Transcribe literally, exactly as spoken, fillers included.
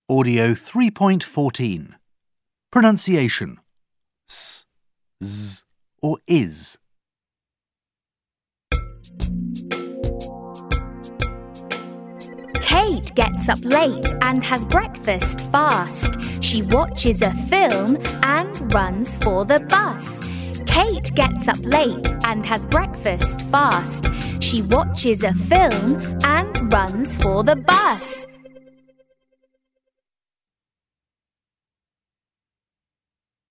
Audio three point fourteen. Pronunciation. S, z or is. Kate gets up late and has breakfast fast. She watches a film and runs for the bus. Kate gets up late and has breakfast fast. She watches a film and runs for the bus.